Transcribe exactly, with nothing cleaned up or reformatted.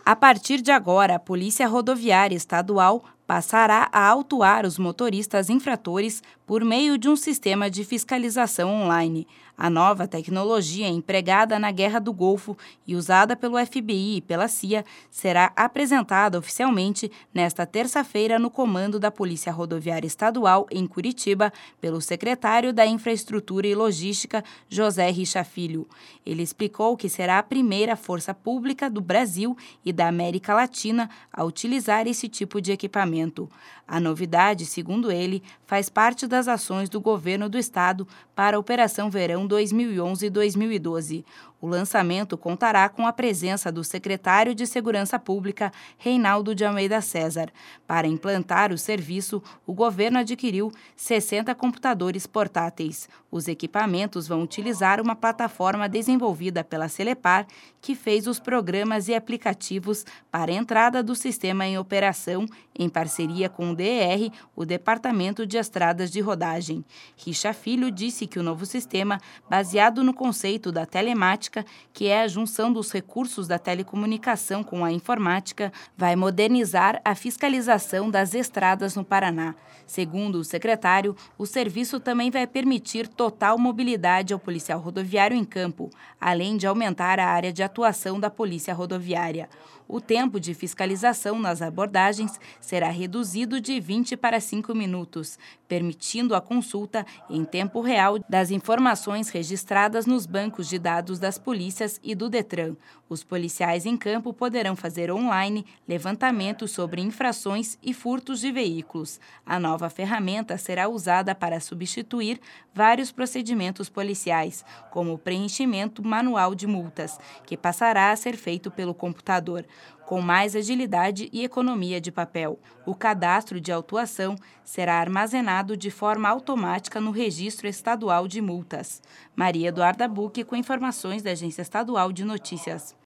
A partir de agora, a Polícia Rodoviária Estadual passará a autuar os motoristas infratores por meio de um sistema de fiscalização online. A nova tecnologia empregada na Guerra do Golfo e usada pelo F B I e pela C I A será apresentada oficialmente nesta terça-feira no comando da Polícia Rodoviária Estadual em Curitiba pelo secretário da Infraestrutura e Logística, José Richa Filho. Ele explicou que será a primeira força pública do Brasil e da América Latina a utilizar esse tipo de equipamento. A novidade, segundo ele, faz parte das ações do governo do estado para a Operação Verão dois mil e onze e dois mil e doze. O lançamento contará com a presença do secretário de Segurança Pública, Reinaldo de Almeida César. Para implantar o serviço, o governo adquiriu sessenta computadores portáteis. Os equipamentos vão utilizar uma plataforma desenvolvida pela Celepar, que fez os programas e aplicativos para a entrada do sistema em operação, em parceria com o D E R, o Departamento de Estradas de Rodagem. Richa Filho disse que o novo sistema, baseado no conceito da telemática, que é a junção dos recursos da telecomunicação com a informática, vai modernizar a fiscalização das estradas no Paraná. Segundo o secretário, o serviço também vai permitir total mobilidade ao policial rodoviário em campo, além de aumentar a área de atuação da Polícia Rodoviária. O tempo de fiscalização nas abordagens será reduzido de vinte para cinco minutos, permitindo a consulta em tempo real das informações registradas nos bancos de dados das polícias e do Detran. Os policiais em campo poderão fazer online levantamentos sobre infrações e furtos de veículos. A nova ferramenta será usada para substituir vários procedimentos policiais, como o preenchimento manual de multas, que passará a ser feito pelo computador, com mais agilidade e economia de papel. O cadastro de autuação será armazenado de forma automática no Registro Estadual de Multas. Maria Eduarda Buque, com informações da Agência Estadual de Notícias.